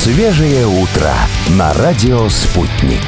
Свежее утро на радио «Спутник».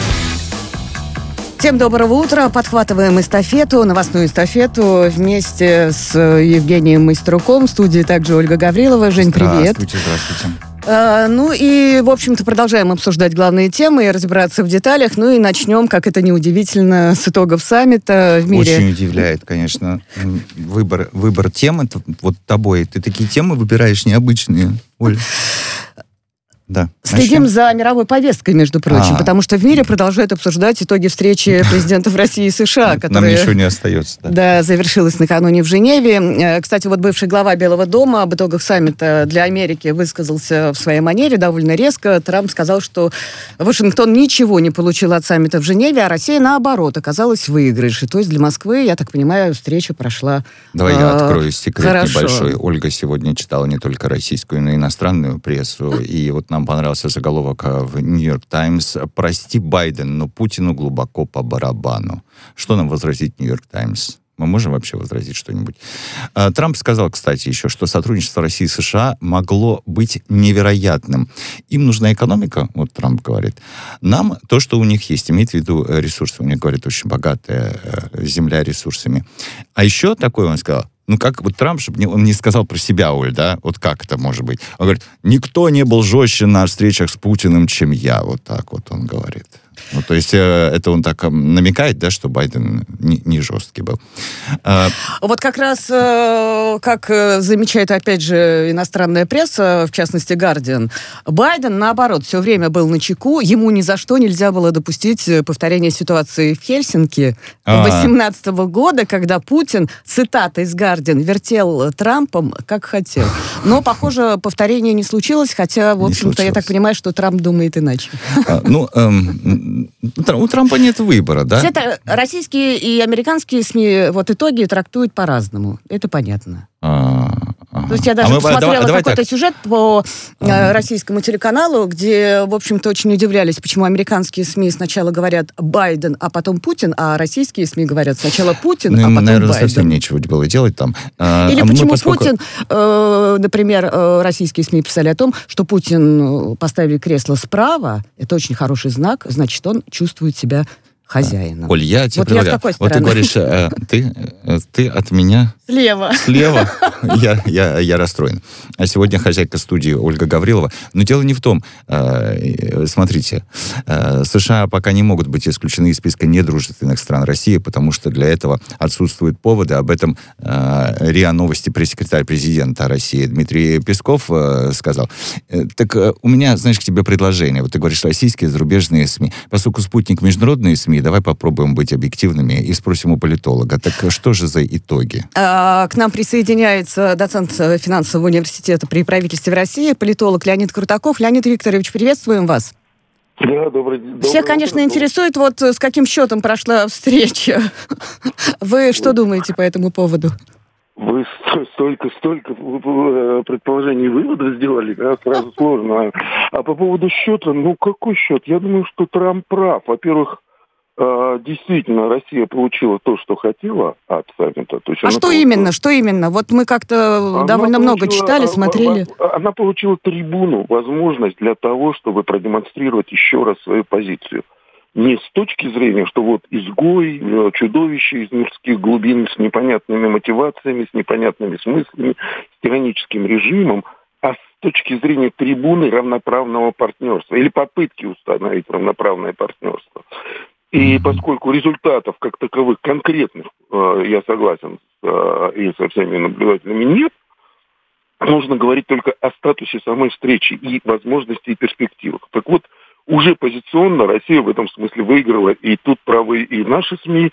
Всем доброго утра. Подхватываем эстафету, новостную эстафету вместе с Евгением Майструком. В студии также Ольга Гаврилова. Жень, привет. Здравствуйте. Ну и, в общем-то, продолжаем обсуждать главные темы и разбираться в деталях. Ну и начнем, как это неудивительно, с итогов саммита в мире. Очень удивляет, конечно, выбор тем. Это вот тобой. Ты такие темы выбираешь необычные, Оль. Да. Следим за мировой повесткой, между прочим, потому что в мире продолжают обсуждать итоги встречи президентов России и США, которая... Нам ничего не остается. Да, завершилась накануне в Женеве. Кстати, вот бывший глава Белого дома об итогах саммита для Америки высказался в своей манере довольно резко. Трамп сказал, что Вашингтон ничего не получил от саммита в Женеве, а Россия, наоборот, оказалась в выигрыше. То есть для Москвы, я так понимаю, встреча прошла Давай я открою секрет хорошо. Небольшой. Ольга сегодня читала не только российскую, но и иностранную прессу. И вот нам понравился заголовок в «Нью-Йорк Таймс». «Прости, Байден, но Путину глубоко по барабану». Что нам возразить «Нью-Йорк Таймс»? Мы можем вообще возразить что-нибудь? Трамп сказал, кстати, еще, что сотрудничество России и США могло быть невероятным. Им нужна экономика, вот Трамп говорит. Нам то, что у них есть, имеет в виду ресурсы. У них, говорит, очень богатая земля ресурсами. А еще такое он сказал, ну, как вот Трамп, чтобы он не сказал про себя, Оль, да? Вот как это может быть? Он говорит, никто не был жестче на встречах с Путиным, чем я. Вот так вот он говорит. Ну, то есть это он так намекает, да, что Байден не жесткий был. Вот как раз, как замечает, опять же, иностранная пресса, в частности, «Гардиан», Байден, наоборот, все время был начеку, ему ни за что нельзя было допустить повторения ситуации в Хельсинки 2018 года, когда Путин, цитата из «Гардиан», вертел Трампом, как хотел. Но, похоже, повторения не случилось, хотя, в общем-то, я так понимаю, что Трамп думает иначе. У Трампа нет выбора, да? Это российские и американские СМИ вот итоги трактуют по-разному. Это понятно. То есть я даже посмотрела какой-то сюжет по российскому телеканалу, где, в общем-то, очень удивлялись, почему американские СМИ сначала говорят «Байден», а потом «Путин», а российские СМИ говорят сначала «Путин», а потом наверное, «Байден». совсем нечего было делать там. Или почему Путин, например, российские СМИ писали о том, что Путин поставили кресло справа, это очень хороший знак, значит, он чувствует себя хозяином. Оль, я тебе предлагаю. Вот ты говоришь, ты от меня... Слева. Я расстроен. А сегодня хозяйка студии Ольга Гаврилова. Но дело не в том. Смотрите, США пока не могут быть исключены из списка недружественных стран России, потому что для этого отсутствуют поводы. Об этом РИА Новости пресс-секретарь президента России Дмитрий Песков сказал. Так у меня, знаешь, к тебе предложение. Вот ты говоришь, российские, зарубежные СМИ. Поскольку «Спутник» международные СМИ, давай попробуем быть объективными и спросим у политолога. Так что же за итоги? К нам присоединяется доцент финансового университета при правительстве России, политолог Леонид Крутаков. Леонид Викторович, приветствуем вас. Да, добрый день. Всех, конечно, интересует, вот с каким счетом прошла встреча. Вы что думаете по этому поводу? Вы столько предположений и выводов сделали, да, сразу сложно. А по поводу счета, какой счет? Я думаю, что Трамп прав. Во-первых, действительно, Россия получила то, что хотела от саммита. То есть что именно? Вот мы как-то довольно много читали, смотрели. Она получила трибуну, возможность для того, чтобы продемонстрировать еще раз свою позицию. Не с точки зрения, что вот изгой, чудовище из мирских глубин с непонятными мотивациями, с непонятными смыслами, с тираническим режимом, а с точки зрения трибуны равноправного партнерства или попытки установить равноправное партнерство. И поскольку результатов как таковых конкретных, я согласен и со всеми наблюдателями, нет, нужно говорить только о статусе самой встречи и возможностей и перспективах. Так вот, уже позиционно Россия в этом смысле выиграла, и тут правы и наши СМИ,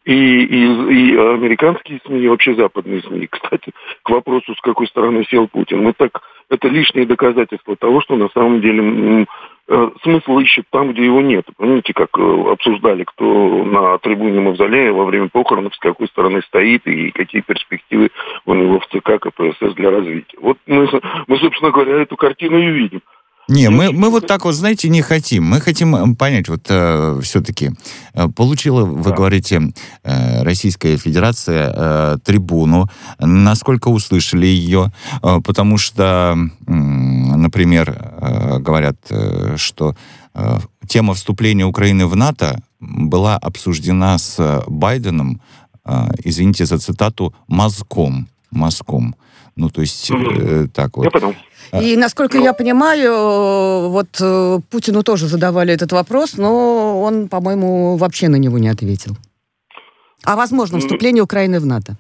и американские СМИ, и вообще западные СМИ. Кстати, к вопросу, с какой стороны сел Путин. Это лишнее доказательство того, что на самом деле смысл ищет там, где его нет. Помните, как обсуждали, кто на трибуне Мавзолея во время похоронов, с какой стороны стоит и какие перспективы у него в ЦК КПСС для развития. Вот мы, собственно говоря, эту картину и видим. Не, мы вот так вот, знаете, не хотим. Мы хотим понять, вот все-таки получила, вы говорите, Российская Федерация трибуну, насколько услышали ее, потому что, например, говорят, что тема вступления Украины в НАТО была обсуждена с Байденом, извините за цитату, мазком. Ну, то есть, так вот. Я понял. И, насколько я понимаю, вот Путину тоже задавали этот вопрос, но он, по-моему, вообще на него не ответил. О возможном вступлении Украины в НАТО.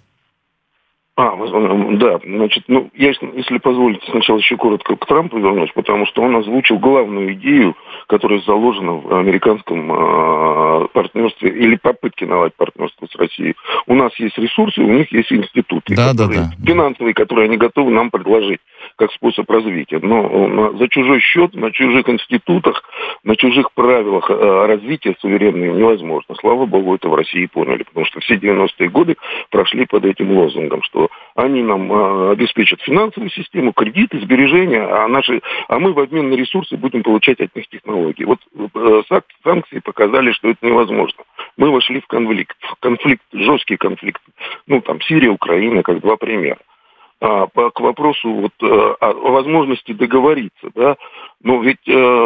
Да, значит, я, если позволите, сначала еще коротко к Трампу вернусь, потому что он озвучил главную идею, которая заложена в американском партнерстве или попытке наладить партнерство с Россией. У нас есть ресурсы, у них есть институты, финансовые, которые они готовы нам предложить как способ развития. Но за чужой счет, на чужих институтах, на чужих правилах развития суверенного невозможно. Слава богу, это в России поняли, потому что все 90-е годы прошли под этим лозунгом, что они нам обеспечат финансовую систему, кредиты, сбережения, а мы в обмен на ресурсы будем получать от них технологии. Вот санкции показали, что это невозможно. Мы вошли в конфликт, жесткий конфликт. Сирия, Украина, как два примера. К вопросу о возможности договориться, да, но ведь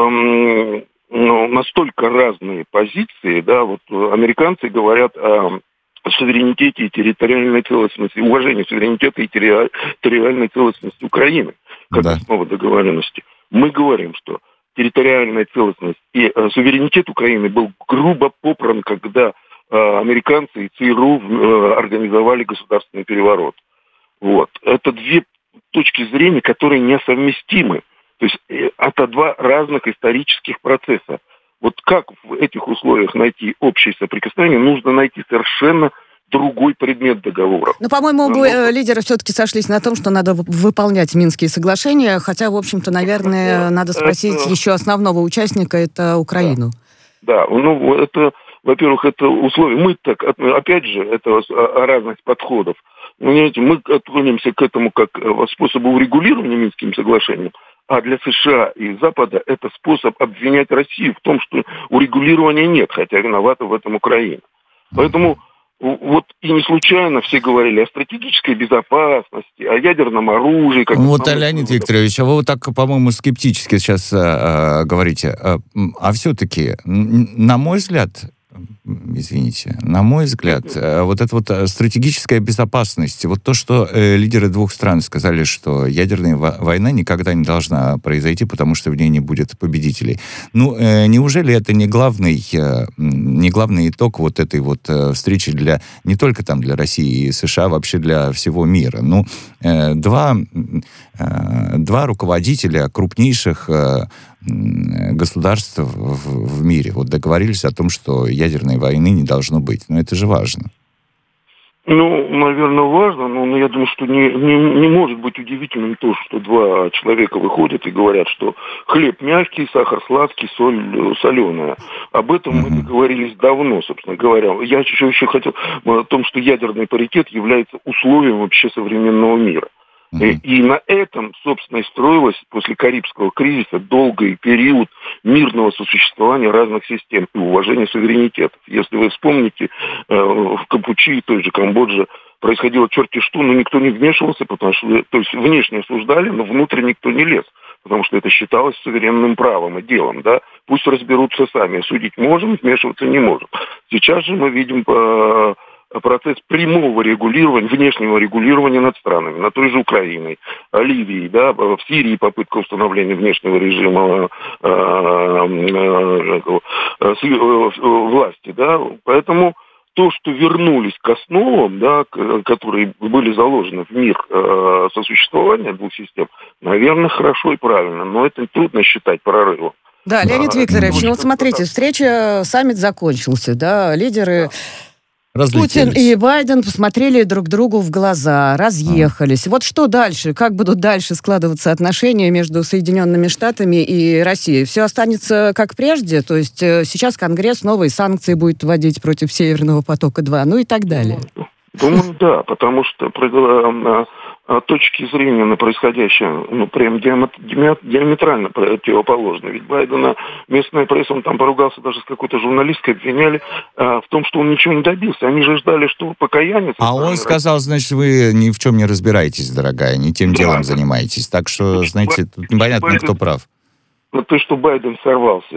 настолько разные позиции, да, американцы говорят о суверенитете и территориальной целостности, уважении суверенитета и территориальной целостности Украины, как основа договоренности. Мы говорим, что территориальная целостность и суверенитет Украины был грубо попран, когда американцы и ЦРУ организовали государственный переворот. Это две точки зрения, которые несовместимы. То есть это два разных исторических процесса. Как в этих условиях найти общее соприкосновение, нужно найти совершенно другой предмет договора. По-моему, лидеры все-таки сошлись на том, что надо выполнять Минские соглашения, хотя, в общем-то, наверное, надо спросить еще основного участника, это Украину. Да, это, во-первых, это условия. Мы так, опять же, это разность подходов. Понимаете, мы относимся к этому как способу урегулирования Минским соглашением, а для США и Запада это способ обвинять Россию в том, что урегулирования нет, хотя виновата в этом Украина. Поэтому и не случайно все говорили о стратегической безопасности, о ядерном оружии. Леонид Викторович, вы так, по-моему, скептически сейчас говорите. А все-таки, на мой взгляд, эта стратегическая безопасность, то, что лидеры двух стран сказали, что ядерная война никогда не должна произойти, потому что в ней не будет победителей. Неужели это не главный итог этой встречи не только для России и США, а вообще для всего мира? Два руководителя крупнейших государств в мире договорились о том, что ядерной войны не должно быть. Это же важно. Наверное, важно, но я думаю, что не может быть удивительным то, что два человека выходят и говорят, что хлеб мягкий, сахар сладкий, соль соленая. Об этом мы договорились давно, собственно говоря. Я еще хотел о том, что ядерный паритет является условием вообще современного мира. И на этом, собственно, и строилось после Карибского кризиса долгий период мирного сосуществования разных систем и уважения суверенитетов. Если вы вспомните, в Кампучи, той же Камбодже, происходило черти что, но никто не вмешивался, потому что, то есть внешне осуждали, но внутрь никто не лез, потому что это считалось суверенным правом и делом, да. Пусть разберутся сами, судить можем, вмешиваться не можем. Сейчас же мы видим процесс прямого регулирования, внешнего регулирования над странами, над той же Украиной, Ливией, да, в Сирии попытка установления внешнего режима власти, да, поэтому то, что вернулись к основам, да, которые были заложены в мир сосуществования двух систем, наверное, хорошо и правильно, но это трудно считать прорывом. Да, Леонид Викторович, смотрите, саммит закончился, да, лидеры... Путин и Байден посмотрели друг другу в глаза, разъехались. Что дальше? Как будут дальше складываться отношения между Соединенными Штатами и Россией? Все останется как прежде? То есть сейчас Конгресс новые санкции будет вводить против Северного потока-2, и так далее? Думаю, да, потому что точки зрения на происходящее, ну, прям диаметрально противоположны. Ведь Байдена местная пресса, он там поругался даже с какой-то журналисткой, обвиняли в том, что он ничего не добился. Они же ждали, что покаяние... А он сказал, значит, вы ни в чем не разбираетесь, дорогая, не тем делом занимаетесь. Так что, знаете, тут непонятно, кто прав. То, что Байден сорвался,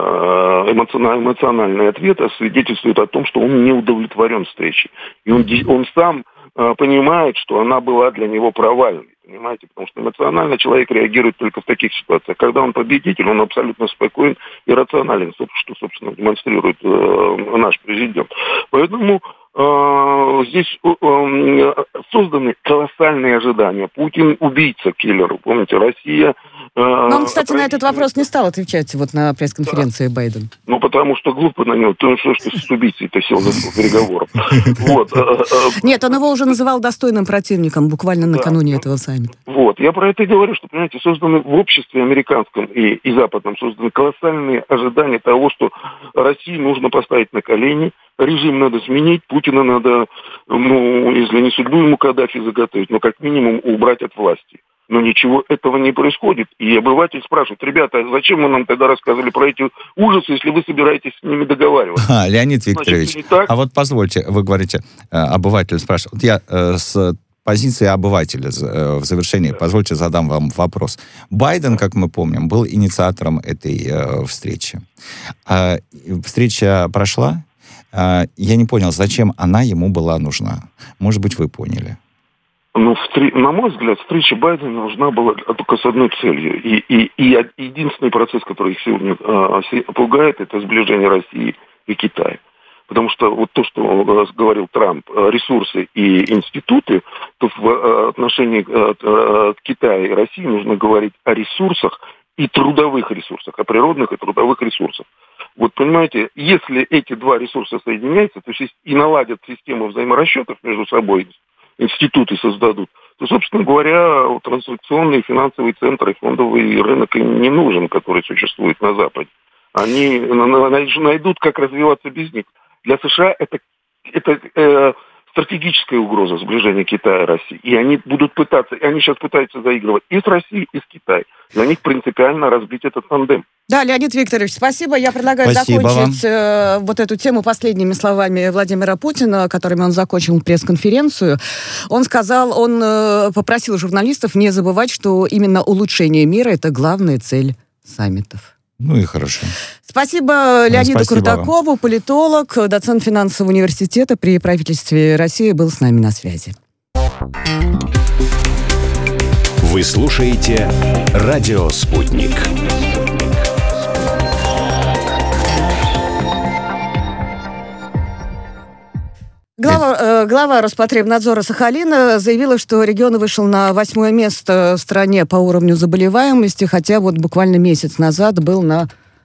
эмоциональный ответ свидетельствует о том, что он не удовлетворен встречей. И он сам понимает, что она была для него провальной. Понимаете? Потому что эмоционально человек реагирует только в таких ситуациях. Когда он победитель, он абсолютно спокоен и рационален, что, собственно, демонстрирует наш президент. Поэтому здесь созданы колоссальные ожидания. Путин убийца, киллер. Помните, Россия... Но он, кстати, на этот вопрос не стал отвечать вот на пресс-конференции Байден. Ну, потому что глупо на него. Ты что с убийцей-то сел за стол переговоров? Нет, он его уже называл достойным противником буквально накануне этого саммита. Вот, я про это и говорю, что, понимаете, созданы в обществе американском и западном созданы колоссальные ожидания того, что России нужно поставить на колени, режим надо сменить, Путина надо, ну, если не судьбу ему Каддафи заготовить, но как минимум убрать от власти. Но ничего этого не происходит. И обыватель спрашивает: ребята, а зачем вы нам тогда рассказывали про эти ужасы, если вы собираетесь с ними договариваться? Леонид Викторович, а вот позвольте, вы говорите, обыватель спрашивает. Вот я с позиции обывателя в завершении, позвольте, задам вам вопрос. Байден, как мы помним, был инициатором этой встречи. Встреча прошла. Я не понял, зачем она ему была нужна. Может быть, вы поняли. Ну, на мой взгляд, встреча Байдена нужна была только с одной целью. И единственный процесс, который их сегодня пугает, это сближение России и Китая. Потому что вот то, что говорил Трамп, ресурсы и институты, то в отношении Китая и России нужно говорить о ресурсах и трудовых ресурсах, о природных и трудовых ресурсах. Вот понимаете, если эти два ресурса соединяются, то есть и наладят систему взаиморасчетов между собой, институты создадут, то, собственно говоря, трансакционные финансовые центры, фондовый рынок им не нужен, который существует на Западе. Они найдут, как развиваться без них. Для США это стратегическая угроза сближения Китая и России. И они будут пытаться, и они сейчас пытаются заигрывать и с Россией, и с Китаем. Для них принципиально разбить этот тандем. Да, Леонид Викторович, спасибо. Я предлагаю закончить вот эту тему последними словами Владимира Путина, которыми он закончил пресс-конференцию. Он сказал, он попросил журналистов не забывать, что именно улучшение мира – это главная цель саммитов. Ну и хорошо. Спасибо Леониду Курдакову, политолог, доцент финансового университета при правительстве России, был с нами на связи. Вы слушаете «Радио Спутник». Глава Роспотребнадзора Сахалина заявила, что регион вышел на 8-е место в стране по уровню заболеваемости, хотя вот буквально месяц назад был на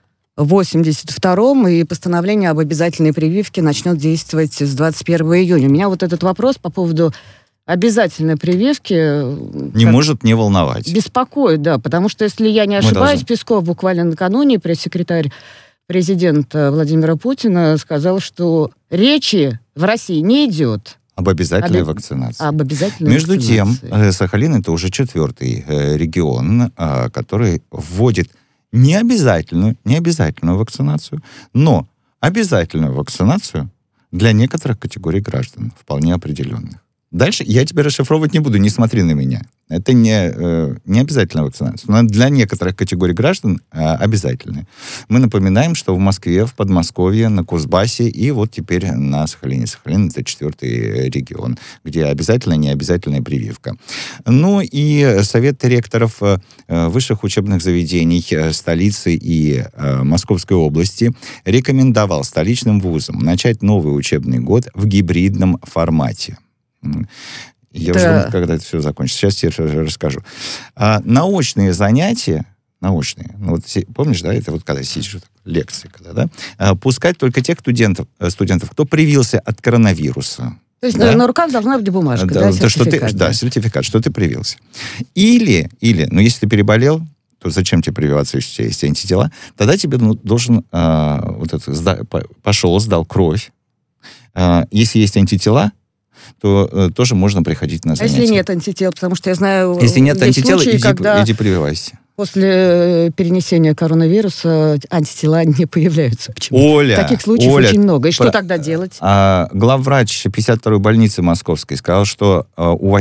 82-м, и постановление об обязательной прививке начнет действовать с 21 июня. Меня вот этот вопрос по поводу обязательной прививки... Не может не волновать. Беспокоит, да, потому что, если я не ошибаюсь, Песков буквально накануне, пресс-секретарь президента Владимира Путина, сказал, что речи в России не идет об обязательной вакцинации. Об обязательной Между вакцинации. тем, Сахалин — это уже 4-й регион, который вводит не обязательную вакцинацию, но обязательную вакцинацию для некоторых категорий граждан, вполне определенных. Дальше я тебе расшифровывать не буду, не смотри на меня. Это не обязательная вакцинация, но для некоторых категорий граждан обязательная. Мы напоминаем, что в Москве, в Подмосковье, на Кузбассе и вот теперь на Сахалине. Сахалин — это 4-й регион, где обязательная и необязательная прививка. Ну и Совет ректоров высших учебных заведений столицы и Московской области рекомендовал столичным вузам начать новый учебный год в гибридном формате. Я уже думаю, когда это все закончится. Сейчас тебе расскажу. Научные занятия, ну вот помнишь, да, это вот когда сидишь, лекции, когда, да, пускать только тех студентов, кто привился от коронавируса. То есть на руках должна быть бумажка, сертификат. Сертификат, что ты привился. Или, ну если ты переболел, то зачем тебе прививаться, если у тебя есть антитела? Тогда тебе должен пошел, сдал кровь. Если есть антитела, то тоже можно приходить на занятия. А если нет антител? Потому что я знаю, если нет антител, случаи, иди прививайся. После перенесения коронавируса антитела не появляются. Почему? Оля, таких случаев очень много. И что тогда делать? Главврач 52-й больницы Московской сказал, что у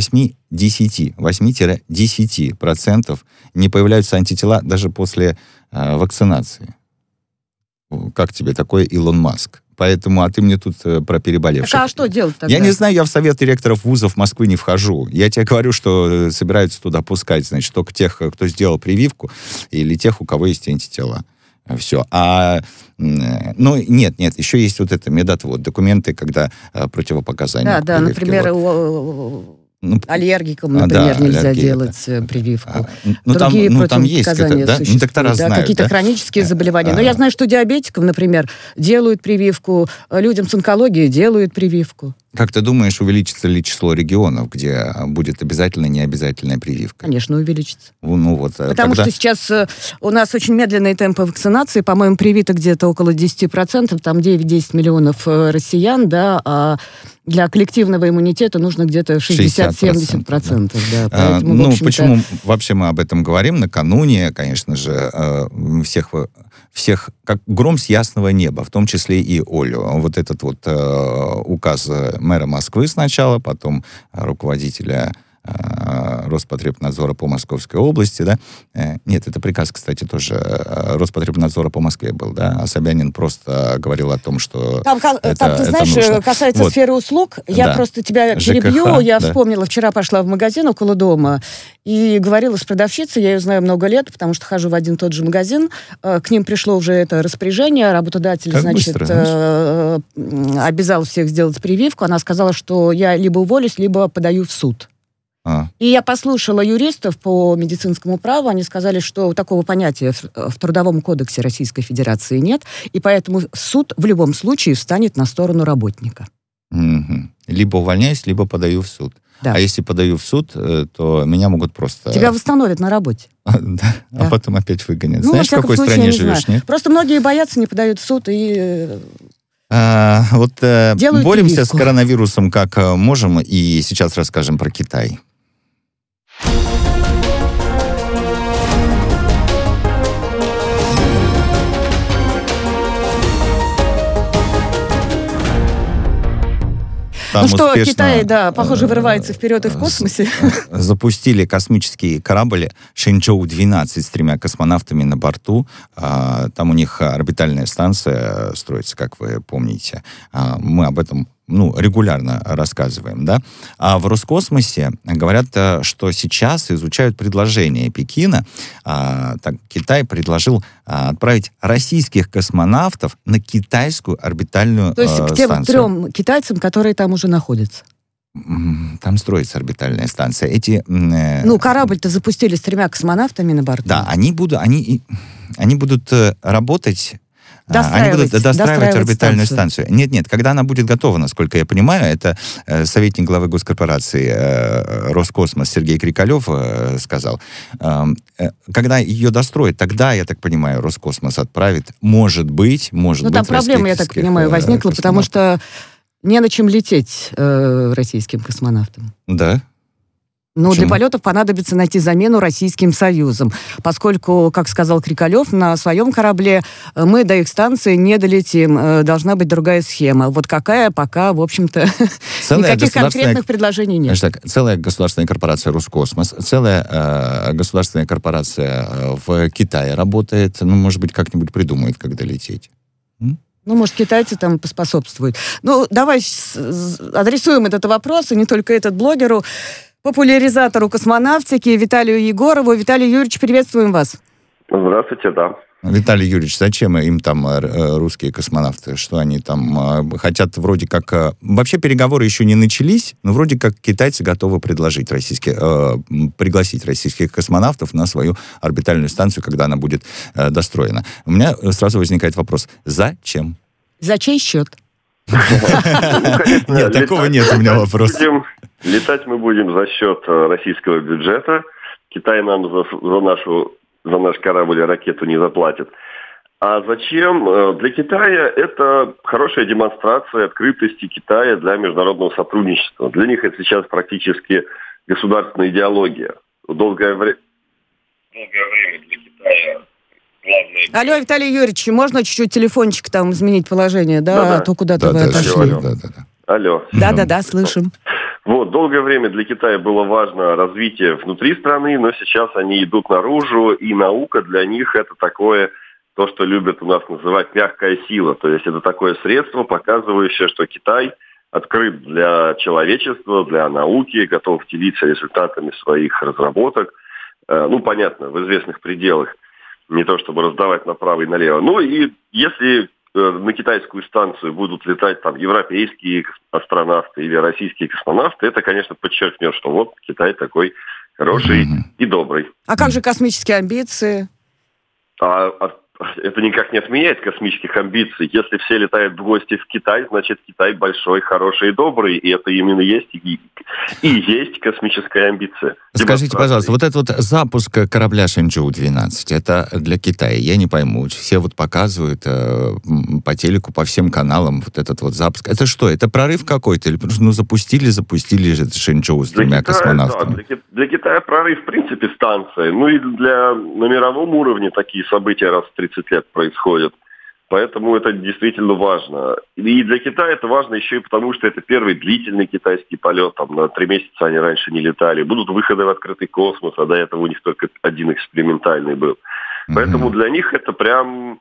8-10% не появляются антитела даже после вакцинации. Как тебе такой Илон Маск? Поэтому, а ты мне тут про переболевших. Так, а что делать тогда? Я не знаю, я в совет директоров вузов Москвы не вхожу. Я тебе говорю, что собираются туда пускать, значит, только тех, кто сделал прививку, или тех, у кого есть антитела. Все. Нет, еще есть вот это медотвод, документы, когда противопоказания. Да, например, аллергикам, например, нельзя делать прививку. Другие противопоказания существуют. Доктора знают, какие-то хронические заболевания. Но я знаю, что диабетикам, например, делают прививку, людям с онкологией делают прививку. Как ты думаешь, увеличится ли число регионов, где будет обязательно необязательная прививка? Конечно, увеличится. Потому что сейчас у нас очень медленные темпы вакцинации. По-моему, привито где-то около 10%, там 9-10 миллионов россиян, да, а для коллективного иммунитета нужно где-то 60-70%. Да. Поэтому, почему вообще мы об этом говорим? Накануне, конечно же, всех, как гром с ясного неба, в том числе и Олю. Вот этот указ мэра Москвы сначала, потом руководителя Роспотребнадзора по Московской области, да? Нет, это приказ, кстати, тоже Роспотребнадзора по Москве был, да? А Собянин просто говорил о том, что Там ты знаешь, нужно. Касается сферы услуг, я просто тебя перебью, я вспомнила, вчера пошла в магазин около дома и говорила с продавщицей, я ее знаю много лет, потому что хожу в один и тот же магазин, к ним пришло уже это распоряжение, работодатель, обязал всех сделать прививку, она сказала, что я либо уволюсь, либо подаю в суд. И я послушала юристов по медицинскому праву, они сказали, что такого понятия в Трудовом кодексе Российской Федерации нет, и поэтому суд в любом случае встанет на сторону работника. Либо увольняюсь, либо подаю в суд. Да. А если подаю в суд, то меня могут просто... Тебя восстановят на работе. Да. А потом опять выгонят. Знаешь, в какой стране живешь, нет? Просто многие боятся, не подают в суд и... Боремся с коронавирусом как можем, и сейчас расскажем про Китай. Там Китай, похоже, вырывается вперед и в космосе. Запустили космический корабль Шэньчжоу-12 с 3 космонавтами на борту. Там у них орбитальная станция строится, как вы помните. Мы об этом регулярно рассказываем, да. А в Роскосмосе говорят, что сейчас изучают предложение Пекина. Китай предложил отправить российских космонавтов на китайскую орбитальную станцию. То есть к тем 3 китайцам, которые там уже находятся. Там строится орбитальная станция. Корабль-то запустили с 3 космонавтами на борту. Да, они будут работать... Они будут достраивать орбитальную станцию. Нет, когда она будет готова, насколько я понимаю, это советник главы госкорпорации Роскосмос Сергей Крикалев сказал. Когда ее достроят, тогда, я так понимаю, Роскосмос отправит, может быть... там проблема, я так понимаю, возникла, потому что не на чем лететь российским космонавтам. Да. Для полетов понадобится найти замену Российским Союзом, поскольку, как сказал Крикалев, на своем корабле мы до их станции не долетим. Должна быть другая схема. какая, пока, в общем-то, никаких конкретных предложений нет. Целая государственная корпорация Роскосмос, целая государственная корпорация в Китае работает. Может быть, как-нибудь придумает, когда лететь. Может, китайцы там поспособствуют. Давай адресуем этот вопрос, и не только этот, блогеру, популяризатору космонавтики Виталию Егорову. Виталий Юрьевич, приветствуем вас. Здравствуйте, да. Виталий Юрьевич, зачем им там русские космонавты? Что они там хотят вроде как... Вообще переговоры еще не начались, но вроде как китайцы готовы пригласить российских космонавтов на свою орбитальную станцию, когда она будет достроена. У меня сразу возникает вопрос. Зачем? За чей счет? Нет, такого нет у меня вопроса. Летать мы будем за счет российского бюджета. Китай нам за наш корабль ракету не заплатит. А зачем? Для Китая это хорошая демонстрация открытости Китая для международного сотрудничества. Для них это сейчас практически государственная идеология. Долгое время для Китая главное... Алло, Виталий Юрьевич, можно чуть-чуть телефончик там изменить положение, да? Да-да. А то куда-то вы отошли. Алло. Да, слышим. Вот, долгое время для Китая было важно развитие внутри страны, но сейчас они идут наружу, и наука для них это такое, то, что любят у нас называть мягкая сила. То есть это такое средство, показывающее, что Китай открыт для человечества, для науки, готов делиться результатами своих разработок. Понятно, в известных пределах, не то чтобы раздавать направо и налево. Ну и если на китайскую станцию будут летать там европейские астронавты или российские космонавты, это, конечно, подчеркнет, что вот Китай такой хороший и добрый. А как же космические амбиции? Это никак не отменяет космических амбиций. Если все летают в гости в Китай, значит, Китай большой, хороший и добрый. И это именно есть и есть космическая амбиция. Скажите, пожалуйста, вот этот вот запуск корабля Шэньчжоу-12, это для Китая? Я не пойму. Все вот показывают по телеку, по всем каналам вот этот вот запуск. Это что? Это прорыв какой-то? Или запустили же Шэньчжоу с тремя космонавтами? Да, для Китая прорыв, в принципе, станция. Ну и на мировом уровне такие события раз в 30 лет происходят. Поэтому это действительно важно. И для Китая это важно еще и потому, что это первый длительный китайский полет. Там на 3 месяца они раньше не летали. Будут выходы в открытый космос, а до этого у них только один экспериментальный был. Поэтому для них это прям,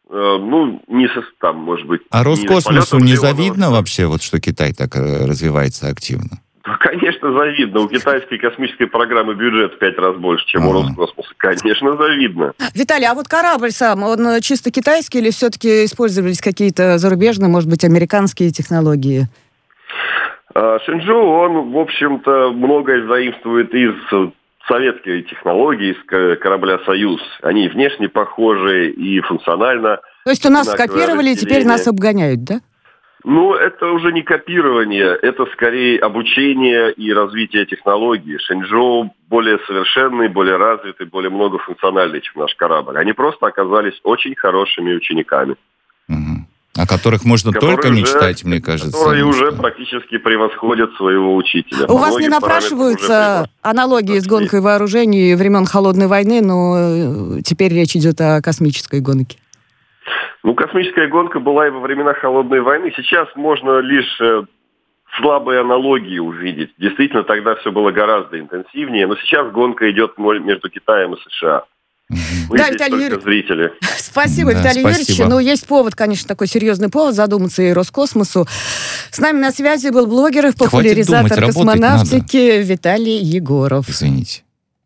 может быть... А Роскосмосу не завидно вообще, вот что Китай так развивается активно? Конечно, завидно. У китайской космической программы бюджет в 5 раз больше, чем у Роскосмоса. Конечно, завидно. Виталий, а вот корабль сам, он чисто китайский или все-таки использовались какие-то зарубежные, может быть, американские технологии? Шэньчжоу, он, в общем-то, многое заимствует из советской технологии, из корабля «Союз». Они внешне похожи и функционально. То есть у нас скопировали, и теперь нас обгоняют, да? Это уже не копирование, это скорее обучение и развитие технологий. Шэньчжоу более совершенный, более развитый, более многофункциональный, чем наш корабль. Они просто оказались очень хорошими учениками. О которых можно только мечтать, мне кажется. Которые уже практически превосходят своего учителя. У вас не напрашиваются аналогии с гонкой вооружений времен Холодной войны, но теперь речь идет о космической гонке? Космическая гонка была и во времена Холодной войны. Сейчас можно лишь слабые аналогии увидеть. Действительно, тогда все было гораздо интенсивнее. Но сейчас гонка идет между Китаем и США. Мы да, здесь Виталий только зрители. Спасибо, Виталий Юрьевич. Но есть повод, конечно, такой серьезный повод задуматься и Роскосмосу. С нами на связи был блогер и популяризатор космонавтики Виталий Егоров. Извините.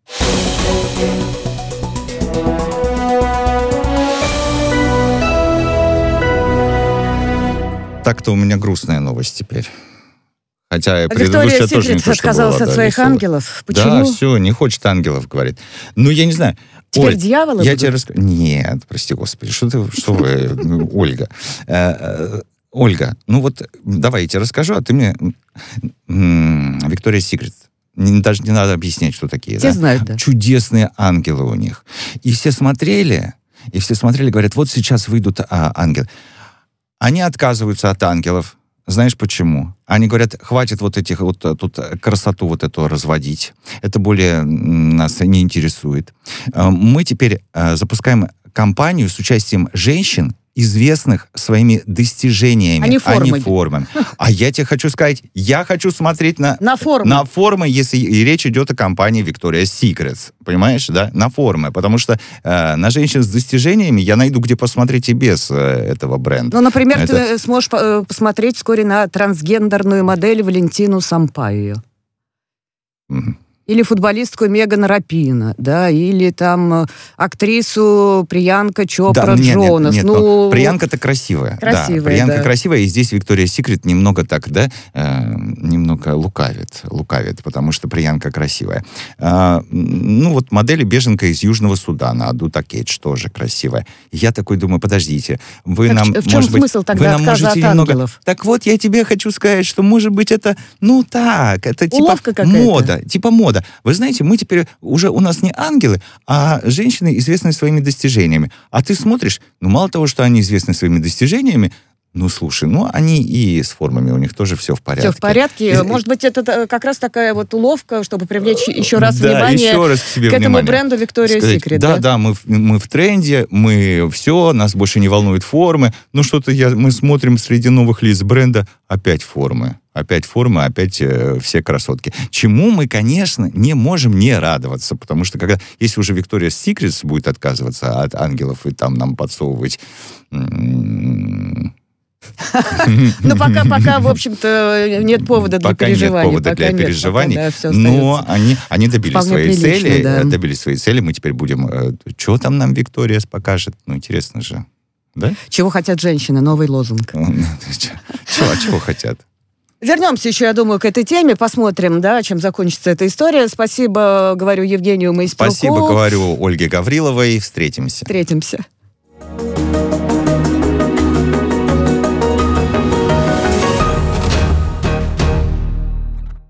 Так-то у меня грустная новость теперь. Хотя предыдущая тоже не то, что отказалась была, от своих ангелов. Почему? Да, все, не хочет ангелов, говорит. Я не знаю. Теперь Оль, дьяволы я будут? Тебе расскажу. Нет, прости господи, что вы, Ольга. Ольга, давай я тебе расскажу, а ты мне... Виктория Секрет. Даже не надо объяснять, что такие. Все знают, да. Чудесные ангелы у них. И все смотрели, говорят, вот сейчас выйдут ангелы. Они отказываются от ангелов. Знаешь почему? Они говорят, хватит вот этих тут красоту вот эту разводить. Это более нас не интересует. Мы теперь запускаем кампанию с участием женщин, известных своими достижениями, а не формами. А я тебе хочу сказать, я хочу смотреть на формы, если и речь идет о компании Victoria's Secret. Понимаешь, да? На формы. Потому что на женщин с достижениями я найду, где посмотреть и без этого бренда. Например, ты сможешь посмотреть вскоре на трансгендерную модель Валентину Сампайо. Или футболистку Меган Рапино, да, или там актрису Приянка Чопра Джонас. Нет, Приянка-то красивая. Приянка красивая, и здесь Victoria's Secret немного так, да, немного лукавит, потому что Приянка красивая. Модели беженка из Южного Судана, Адута Кейдж тоже красивая. Я такой думаю, подождите, вы так нам, в чем смысл тогда отказа от ангелов? Так вот, я тебе хочу сказать, что, может быть, это, это уловка типа мода. мода. Вы знаете, мы теперь уже у нас не ангелы, а женщины, известные своими достижениями. А ты смотришь, мало того, что они известны своими достижениями, слушай, они и с формами у них тоже все в порядке. Все в порядке. Может быть, это как раз такая вот уловка, чтобы привлечь еще раз внимание еще раз к себе этому бренду Victoria's Secret. Да, мы в тренде, мы все, нас больше не волнуют формы. Мы смотрим среди новых лиц бренда, опять формы, опять все красотки. Чему мы, конечно, не можем не радоваться, потому что если уже Victoria's Secret будет отказываться от ангелов и там нам подсовывать... Пока, в общем-то, нет повода для переживаний. Но они добились своей цели. Мы теперь будем... Что там нам Victoria's покажет? Интересно же. Да? Чего хотят женщины? Новый лозунг. Чего хотят? Вернемся еще, я думаю, к этой теме, посмотрим, чем закончится эта история. Спасибо, говорю Евгению Моистрюку. Спасибо, говорю Ольге Гавриловой. Встретимся.